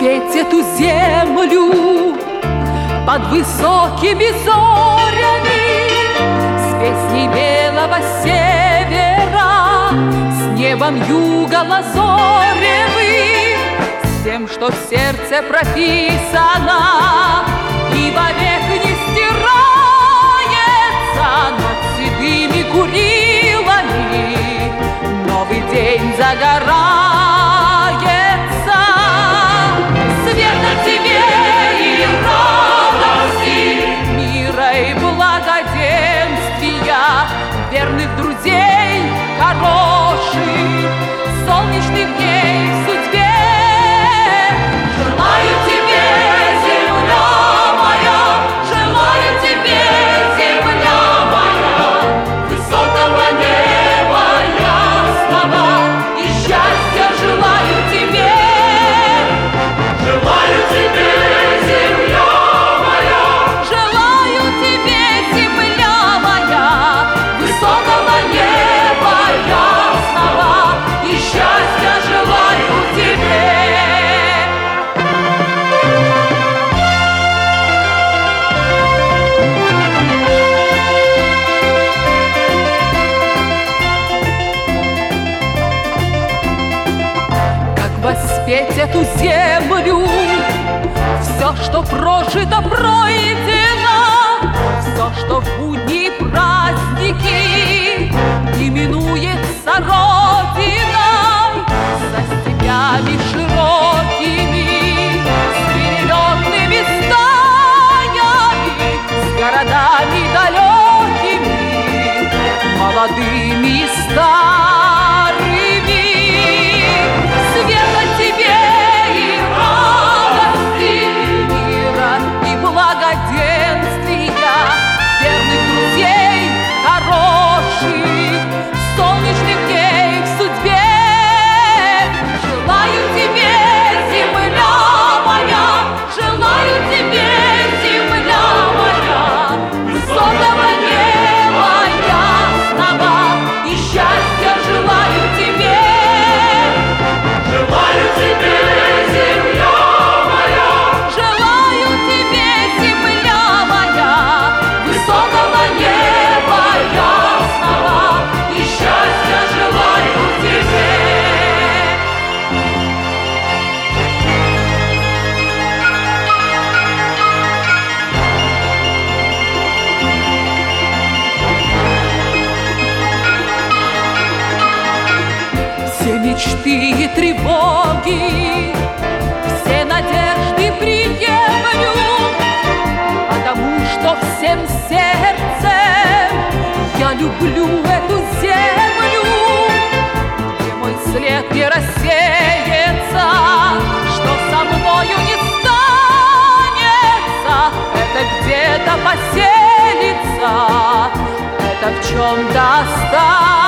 воспеть эту землю под высокими зорями, с песней белого севера, с небом юга лазоревым, с тем, что в сердце прописано и вовек не стирается над седыми Курилами. Новый день загорается, света тебе и радости, мира и благоденствия, верных друзей, хороших, солнечных дней в судьбе. Желаю тебе, земля моя, желаю тебе, земля моя, высокого неба ясного и счастья желаю тебе. Желаю тебе, земля моя, желаю тебе, земля моя, высокого неба ясного и счастья желаю тебе. Воспеть эту землю, все, что прожито, пройдено, все, что в будни и праздники именуется Родиной, за степями широкими, с перелетными стаями, с городами далекими, молодыми и старыми. Света тебе и радости, мира и благоденствия, верных друзей, хороших, солнечных дней в судьбе. Желаю тебе, земля моя, желаю тебе, земля моя, высокого неба ясного и счастья желаю тебе. Желаю тебе, земля моя, желаю тебе, земля моя, высокого неба ясного и счастья желаю тебе. Все мечты и тревоги, все надежды приемлю, потому что всем сердцем я люблю эту землю, где мой след не рассеется, что со мною не станется, это где-то поселится, это в чем-то останется.